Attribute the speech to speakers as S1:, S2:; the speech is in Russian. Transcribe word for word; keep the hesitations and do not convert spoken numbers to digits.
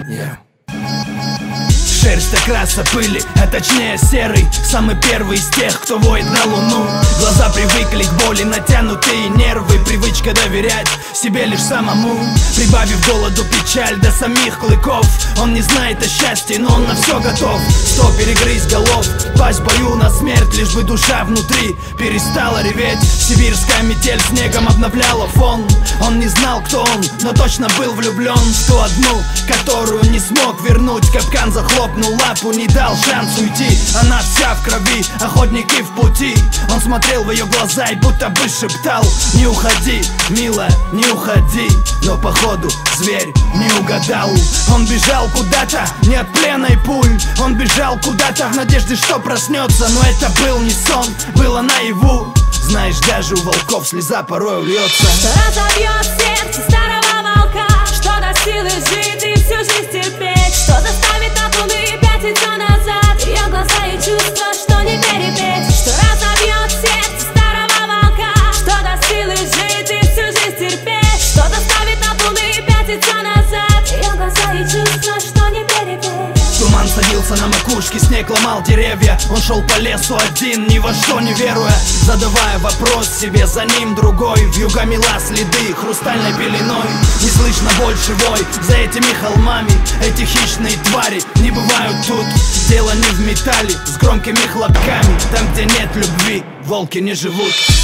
S1: Yeah. Шерсть окраса пыли, а точнее серый. Самый первый из тех, кто воет на луну. Глаза привыкли к боли, натянутые нервы. Привычка доверять себе лишь самому. Прибавив голоду печаль до самих клыков. Он не знает о счастье, но он на все готов. Сто перегрызть голов, пасть в бою на смерть. Лишь бы душа внутри перестала реветь. Сибирская метель снегом обновляла фон. Он не знал, кто он, но точно был влюблен в ту одну, которую не смог вернуть. Капкан захлопнул лапу, не дал шанс уйти. Она вся в крови, охотники в пути. Он смотрел в ее глаза и будто бы шептал: не уходи, милая, не уходи. Но походу зверь не угадал. Он бежал куда-то, не от плена и пуль. Он бежал куда-то в надежде, что проснется. Но это был не сон, было наяву. Знаешь, даже у волков слеза порой льется.
S2: Что разобьет сердце старого волка, что даст силы жить и всю жизнь терпеть, что заставит от луны пятиться назад. Ее глаза и чувства, что не перепеть. Что разобьет сердце старого волка, что даст силы жить и всю жизнь терпеть, что заставит от луны пятиться назад. Ее глаза и чувства, что не перепеть.
S1: Туман садился на макушке, снег ломал деревья. Он шел по лесу один, ни во что не веруя, задавая вопрос себе, за ним другой. Вьюга мела следы хрустальной пеленой. Не слышно больше вой за этими холмами. Эти хищные твари не бывают тут. Дело не в металле с громкими хлопками. Там, где нет любви, волки не живут.